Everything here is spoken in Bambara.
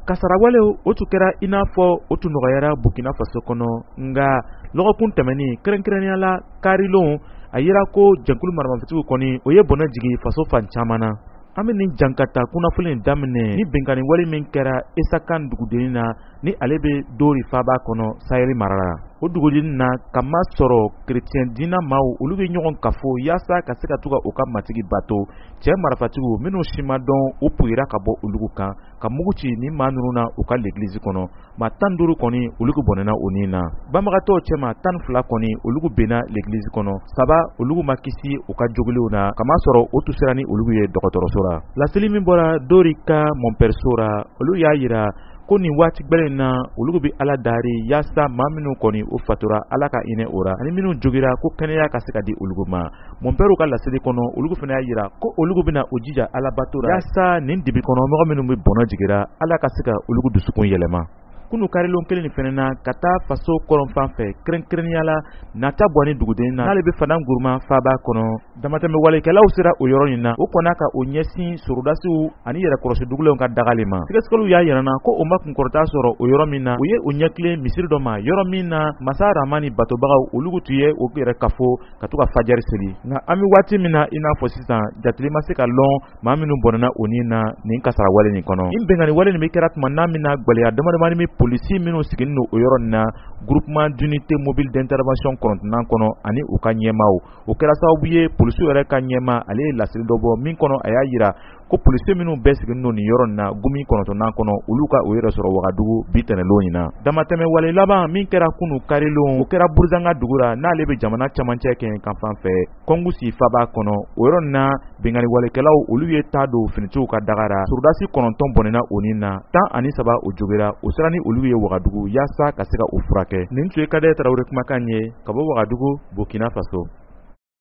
Kasarawale o tun kɛra i n'a fɔ o tun nɔgɔyara Burkina Faso kɔnɔ nka lɔgɔkun tɛmɛnin kɛrɛnkɛrɛnnenya la Karilon a yira ko jɛnkulu maramafitigiw kɔni o ye bɔnɛ jigi faso fan caman na. An bɛ nin jankata kunnafoni daminɛ ni bɛnkanni wale min kɛra Esakan dugudennin na ni ale bɛ Dori faaba kɔnɔ Sahel mara la. O dugudennin na kama sɔrɔ chrétien diina maaw olu bɛ ɲɔgɔn kafo yaasa ka se ka to ka u ka matigi bato cɛ marafatigiw minnu si ma dɔn u puyira ka bɔ olugu kan ka mugu ci ni maa ninnu na u ka l'église kɔnɔ. Maa 15 kɔni olugu bɔnɛna o nin na. Banbagatɔw cɛma 12 kɔni olugu benna l'église kɔnɔ. 3 olugu ma kisi u ka jogilenw na kama sɔrɔ o tun sera ni olugu ye dɔgɔtɔrɔso la. Laseli min bɔra Dori ka Monperso ra olu y'a yira ko nin waati gbɛlɛn na olugu bɛ Ala dari yaasa maa minnu kɔni u fatura Ala ka hinɛ o ra ani minnu jogira ko kɛnɛya ka se ka di olugu ma. Monpero ka laseli kɔnɔ olugu fana y'a yira ko olugu bɛna u jija Ala bato ra yaasa nin dibi kɔnɔ mɔgɔ minnu bɛ bɔnɔ jigira Ala ka se ka olugu dusukun yɛlɛma. Kunu Karilon kelen nin fɛnɛ na ka taa faso kɔrɔnfan fɛ kɛrɛnkɛrɛnnenya la nata bɔni dugudennin na n'ale bɛ Fadam Gourma faaba kɔnɔ. Damatɛmɛ walekɛlaw sera o yɔrɔ nin na o kɔnna ka o ɲɛsin sorudasiw ani yɛrɛkɔrɔsi dugulenw ka dagali ma. Sɛgɛsɛgɛliw y'a yirana ko o ma kunkɔrɔta sɔrɔ o yɔrɔ min na u ye o ɲɛkilen misiri dɔ ma yɔrɔ min na Masa Ramani batobagaw olugu tun ye o yɛrɛ kafo ka to ka fajari seli. Nka an bɛ waati min na i n'a fɔ sisan jateli ma se ka lɔn maa minnu bɔnɛna o nin na nin kasara wale nin kɔnɔ. Nin bɛnkanni wale nin bɛ kɛra tuma n'a min na gwɛlɛya damadamani min polisi minnu sigilen don o yɔrɔ nin na groupement d'unité mobile d'intervention 49 kɔnɔ ani u ka ɲɛmaaw o kɛra sababu ye polisiw yɛrɛ ka ɲɛmaa ale ye laseli dɔ bɔ min kɔnɔ a y'a yira ko polisi minnu bɛɛ sigilen don nin yɔrɔ nin na gumi 9 kɔnɔ olu ka o yɛrɛ sɔrɔ Wagadugu bi tɛnɛnlon in na. Damatɛmɛ wale laban min kɛra kunu Karilon o kɛra Burzanga dugu ra n'ale bɛ jamana camancɛ kɛ kan fan fɛ Kongusi faaba kɔnɔ o yɔrɔ nin na bɛnkanni walekɛlaw olu ye taa don finitigiw ka daga ra surudasi 9 bɔnɛna o nin na 13 o jogira o sera ni olu ye Wagadugu yaasa ka se ka u furakɛ. Nin tun ye Kadɛ Tarawele kumakan ye ka bɔ Wagadugu Burkina Faso.